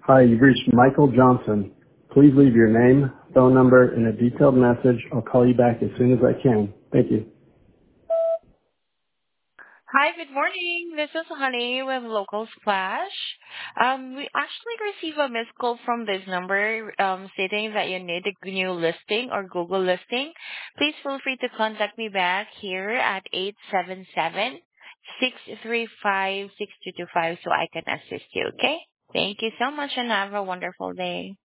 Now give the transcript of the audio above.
Hi, you've reached Michael Johnson. Please leave your name, phone number, and a detailed message. I'll call you back as soon as I can. Thank you. Hi, good morning. This is Honey with Local Splash. We actually received a missed call from this number stating that you need a new listing or Google listing. Please feel free to contact me back here at 877-635-6225 so I can assist you, okay? Thank you so much and have a wonderful day.